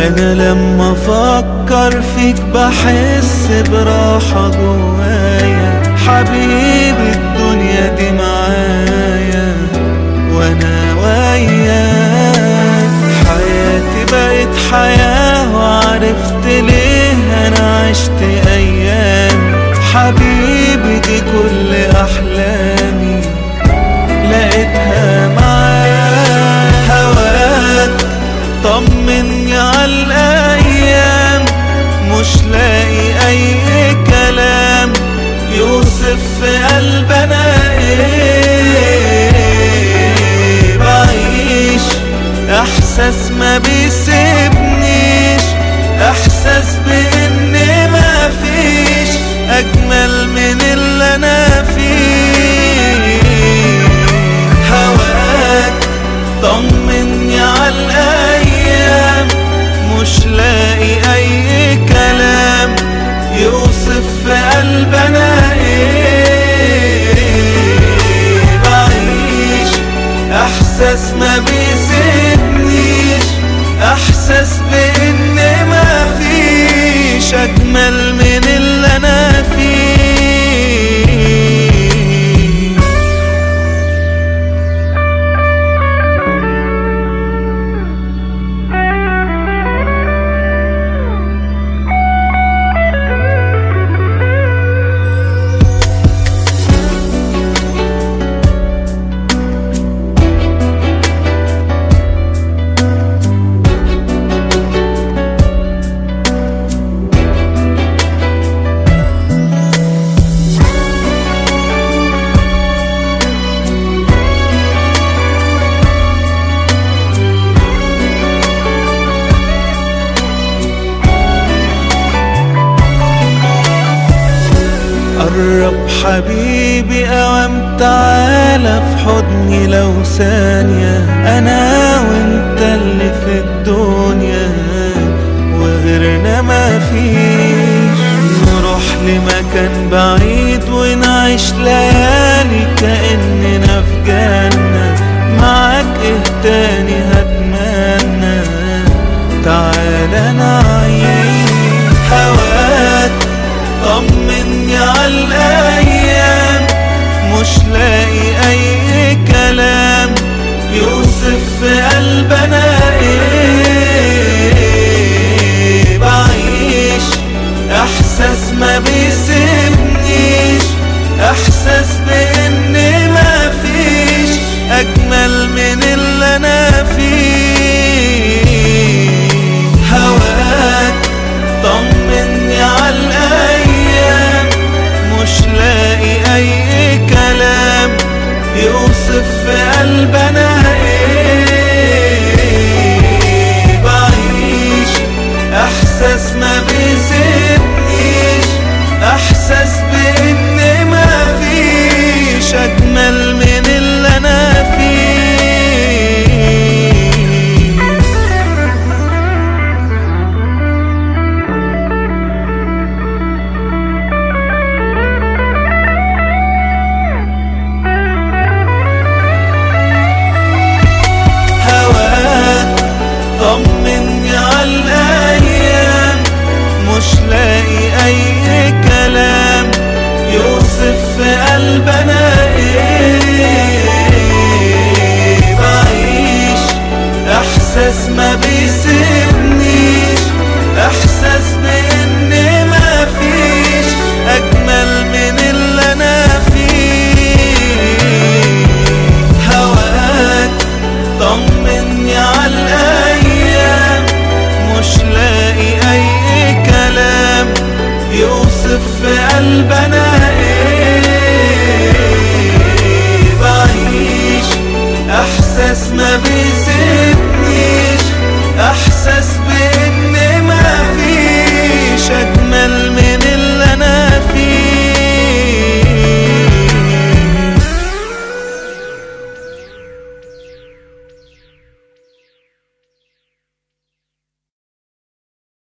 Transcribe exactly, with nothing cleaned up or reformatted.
أنا لما أفكر فيك بحس براحة جوايا، حبيبي الدنيا دي معايا وأنا وياك. حياتي بقت حياة وعرفت ليه أنا عشت أيام، حبيبي دي كل أحلامي لقيتها معاك. هواك طمني عالأيام، مش لاقي أي كلام يوصف في قلبنا إيه. بعيش إحساس ما بيسيبنيش، إحساس بإن ما فيش أجمل من اللي أنا فيه. هواك طمني عالأيام، مش لاقي أي كلام يوصف في قلبنا إيه. بعيش إحساس ما بيسيبنيش، إحساس بإن ما فيش أجمل من اللي أنا فيه. قرب حبيبي أوام تعالى في حضني لو ثانية، أنا وانت اللي في الدنيا وغيرنا ما فيش. نروح لمكان بعيد ونعيش ليالي كأننا في جنة، معاك ايه تاني هتمنى، تعالى نعيش. هواك طمني عالأيام، مش لاقي أي كلام يوصف في قلبنا إيه. بعيش إحساس ما بيسيبنيش، إحساس بإن ما فيش أجمل من اللي أنا فيه. هواك طمني عالأيام، مش لاقي أي كلام يوصف في قلبنا إيه. بعيش إحساس ما بيسيبنيش، إحساس بإن ما فيش أجمل من اللي أنا فيه. طمني عالأيام، مش لاقي أي كلام يوصف في قلبنا إيه. بعيش إحساس ما بيسيبنيش، إحساس بإن ما فيش أجمل من اللي أنا فيه. هواك طمني عالأيام، مش لاقي أي كلام يوصف في قلبنا إيه. بعيش إحساس ما بي